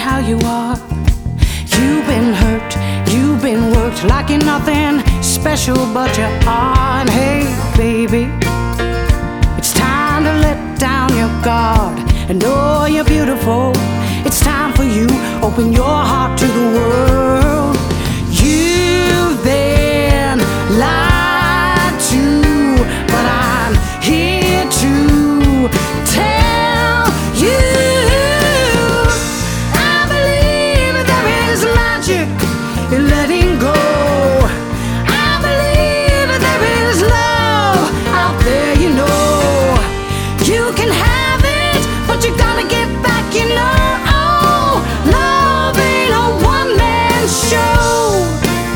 how you are. You've been hurt, you've been worked like you're nothing special, but you are. And hey, baby, it's time to let down your guard and know you're beautiful. It's time for you, open your heart to the world.